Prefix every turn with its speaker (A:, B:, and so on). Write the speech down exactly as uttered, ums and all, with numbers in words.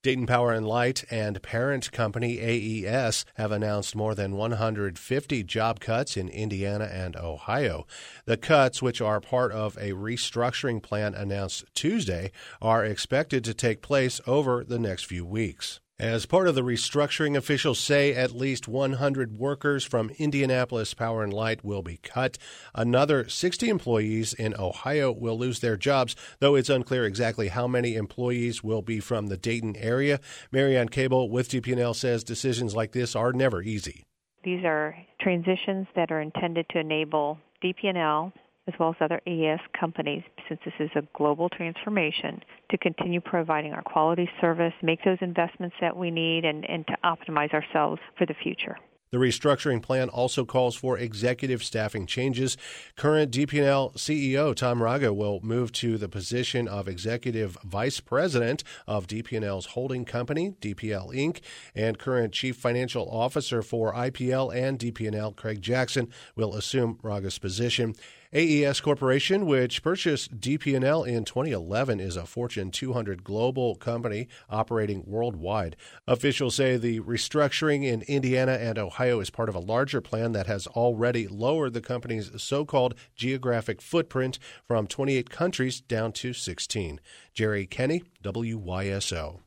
A: Dayton Power and Light and parent company A E S have announced more than one hundred fifty job cuts in Indiana and Ohio. The cuts, which are part of a restructuring plan announced Tuesday, are expected to take place over the next few weeks. As part of the restructuring, officials say at least one hundred workers from Indianapolis Power and Light will be cut. Another sixty employees in Ohio will lose their jobs, though it's unclear exactly how many employees will be from the Dayton area. Marianne Cable with D P and L says decisions like this are never easy.
B: These are transitions that are intended to enable D P and L as well as other A E S companies, since this is a global transformation, to continue providing our quality service, make those investments that we need, and, and to optimize ourselves for the future.
A: The restructuring plan also calls for executive staffing changes. Current D P and L C E O Tom Raga will move to the position of Executive Vice President of D P and L's holding company, D P L Incorporated, and current Chief Financial Officer for I P L and D P and L, Craig Jackson, will assume Raga's position. A E S Corporation, which purchased D P and L in twenty eleven, is a Fortune two hundred global company operating worldwide. Officials say the restructuring in Indiana and Ohio is part of a larger plan that has already lowered the company's so-called geographic footprint from twenty-eight countries down to sixteen. Jerry Kenny, W Y S O.